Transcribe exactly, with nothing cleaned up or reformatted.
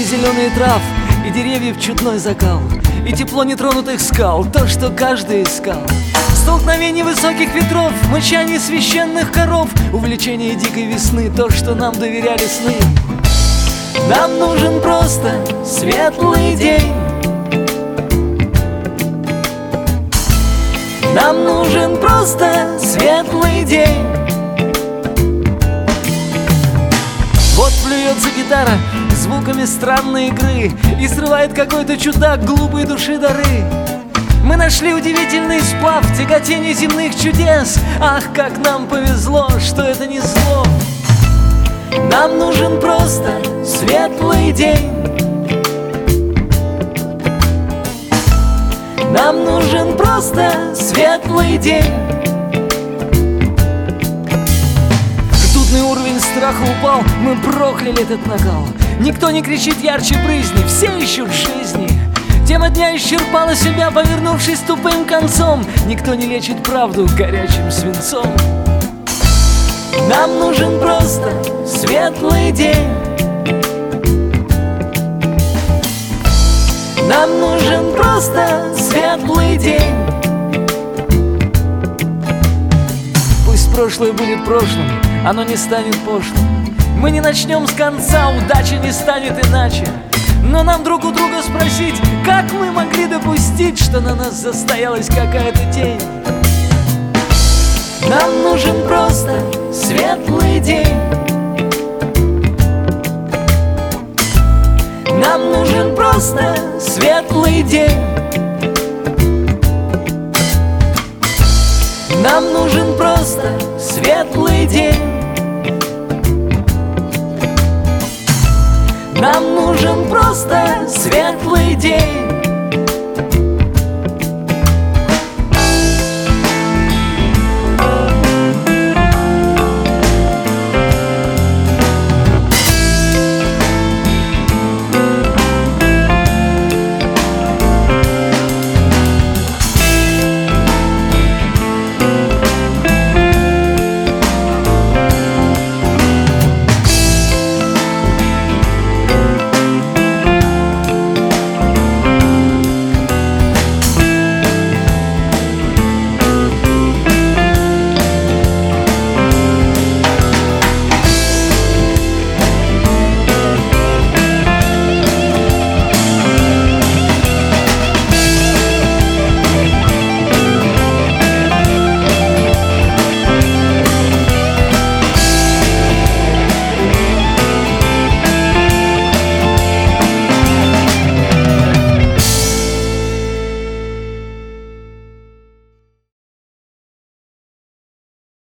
зеленые трав и деревьев чудной закал, и тепло нетронутых скал, то, что каждый искал. Столкновение высоких ветров, мычание священных коров, увлечение дикой весны, то, что нам доверяли сны. Нам нужен просто светлый день. Нам нужен просто светлый день. Вот плюется гитара звуками странной игры, и срывает какой-то чудак глупой души дары. Мы нашли удивительный сплав тяготения земных чудес. Ах, как нам повезло, что это не зло. Нам нужен просто светлый день. Нам нужен просто светлый день. Ртутный уровень страха упал, мы прокляли этот накал. Никто не кричит ярче брызни, все ищут жизни. Тема дня исчерпала себя, повернувшись тупым концом. Никто не лечит правду горячим свинцом. Нам нужен просто светлый день. Нам нужен просто светлый день. Пусть прошлое будет прошлым, оно не станет пошлым. Мы не начнем с конца, удача не станет иначе. Но нам друг у друга спросить, как мы могли допустить, что на нас застоялась какая-то тень. Нам нужен просто светлый день. Нам нужен просто светлый день. Нам нужен просто светлый день. Нам нужен просто